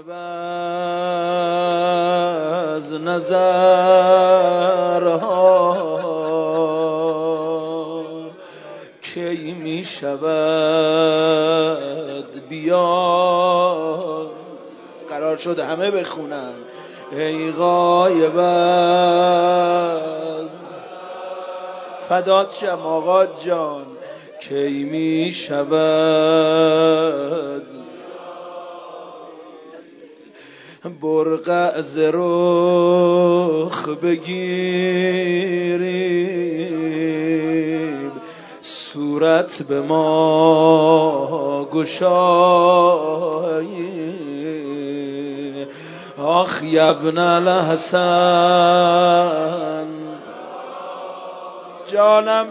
جانب از نظرها کی می شود بیا. قرار شد همه بخونن ای غایب از فدات شم آقا جان کی می شود برق از رخ بگیریم صورت به ما گشایی. آخ یبن الحسن جانم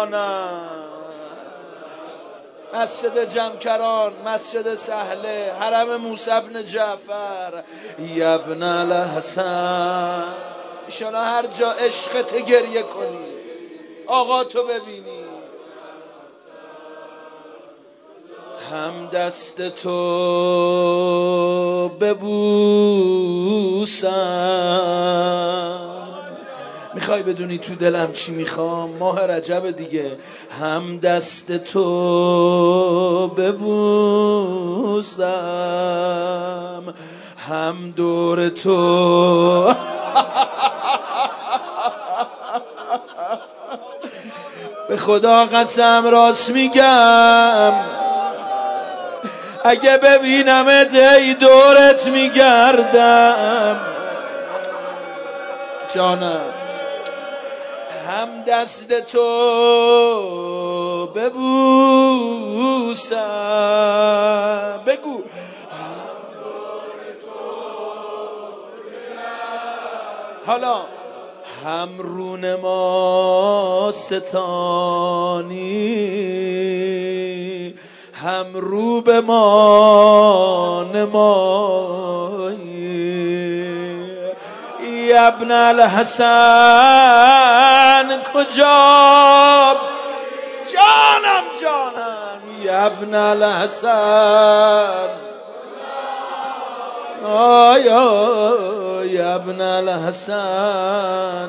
مسجد جمکران، مسجد سهله، حرم موسی بن جعفر. یبن الحسن ایشالا هر جا عشقت گریه کنی آقا تو ببینی هم دست تو ببوسم. میخوای بدونی تو دلم چی میخوام؟ ماه رجب دیگه. هم دست تو ببوسم هم دور تو به خدا قسم راست میگم اگه ببینمت ای دورت میگردم جانم. هم دست تو ببوسم بگو حالا هم رون ما ستانی هم رو به ما نمایی. ابن الحسن کجا جانم ابن الحسن آیا ابن الحسن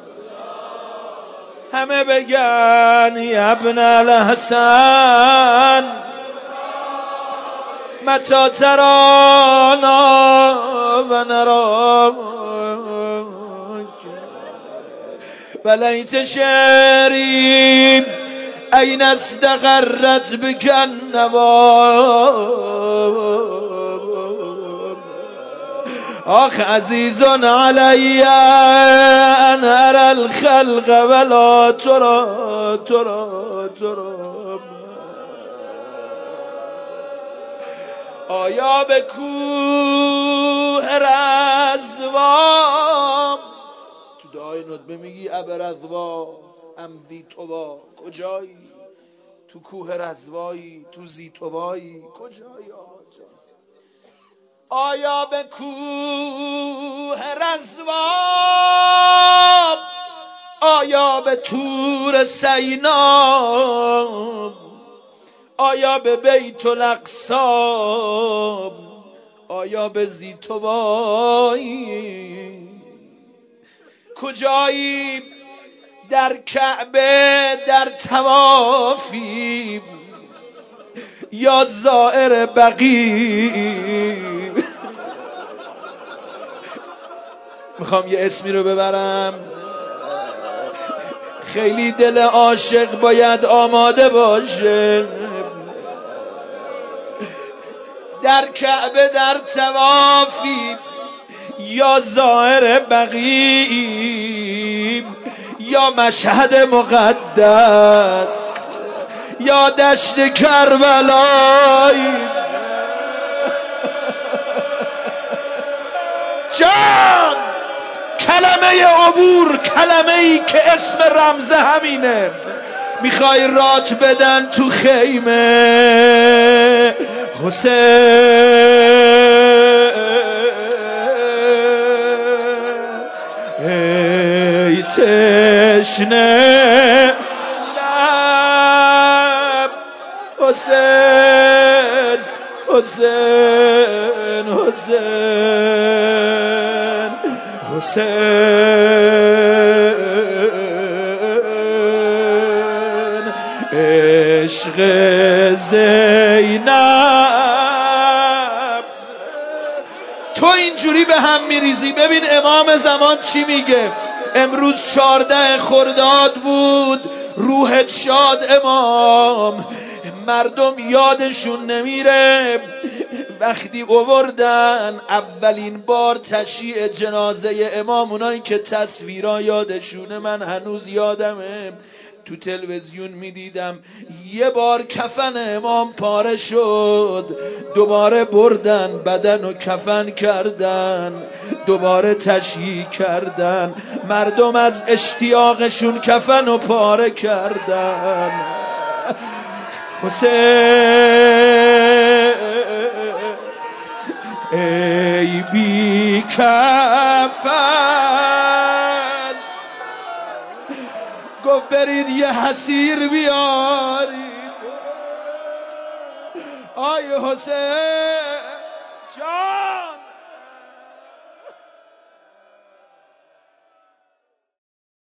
همه بگن ابن الحسن متى ترانا و نراک بلیت شعری این استقرت بک النوا. آخ عزیز علی ان ارى الخلق ولا ترى آیا به کوه رضوان تو دعای ندبه میگی ابرضوا امضی توبا کجایی؟ تو کوه رضوایی تو زیتوبایی کجایی آقا جان؟ آیا به کوه رضوان آیا به طور سینا آیا به بیت الاقصی آیا به زیتوبایی کجایی؟ در کعبه در طوافی یا زائر بقیع؟ میخوام یه اسمی رو ببرم خیلی دل عاشق باید آماده باشه. در کعبه در طوافی یا زائر بقیع یا مشهد مقدس یا دشت کربلایی جان. کلمه عبور کلمه ای که اسم رمز همینه. میخوای رات بدن تو خیمه حسین ای تشنه لب حسین حسین حسین عشق زینب. تو اینجوری به هم میریزی. ببین امام زمان چی میگه. امروز 14 خرداد بود، روحت شاد امام. مردم یادشون نمیره وقتی اووردن اولین بار تشییع جنازه امام، اونایی که تصویرها یادشونه، من هنوز یادمه تو تلویزیون میدیدم، یه بار کفن امام پاره شد، دوباره بردن بدن و کفن کردن، دوباره تشییع کردن، مردم از اشتیاقشون کفن و پاره کردن. حسین ای بی کفن، گفت برید یه حسیر بیارید. آی حسین جان